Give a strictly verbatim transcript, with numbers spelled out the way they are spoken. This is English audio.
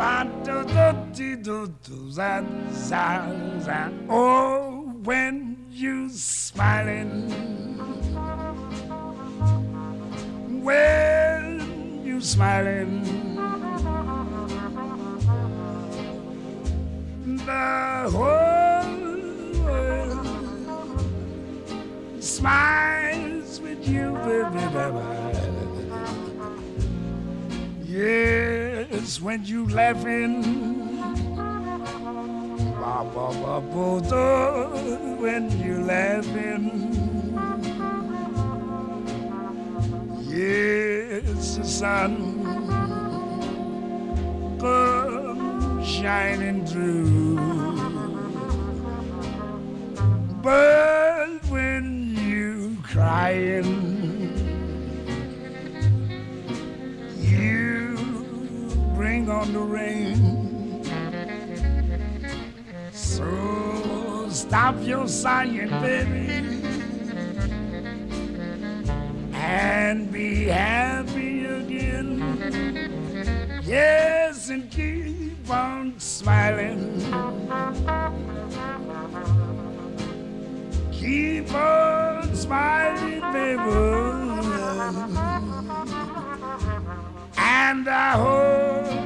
Oh, when you smiling, when you smiling, the whole world smiles with you, baby, baby. Yes, when you laughing, ba ba ba ba da, when you laughing, yes, the sun comes shining through. But when you crying, bring on the rain. So stop your sighing, baby, and be happy again. Yes, and keep on smiling. Keep on smiling, baby. And I hope